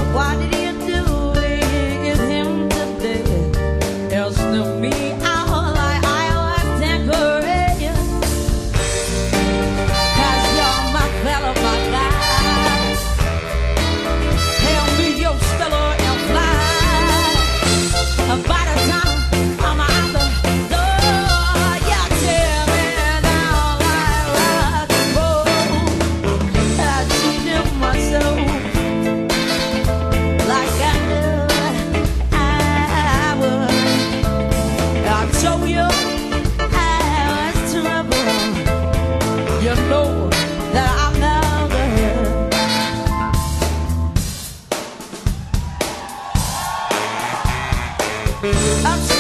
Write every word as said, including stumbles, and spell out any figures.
What did you do with him today? Else to me, out like I was decorated. 'Cause you're my fella, my guy. Tell me your stellar and fly. By the time I'm out the door, you tear me down like rock and roll. I cheated myself like I knew I would. I told you I was trouble. You know that I'm never hurt. I'm